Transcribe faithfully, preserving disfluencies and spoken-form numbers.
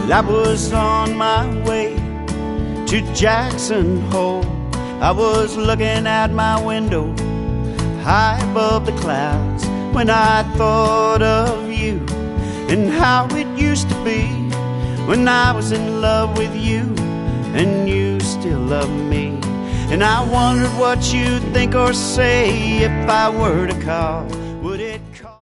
I was on my way to Jackson Hole. I was looking out my window high above the clouds when I thought of you and how it used to be when I was in love with you and you still love me. And I wondered what you'd think or say if I were to call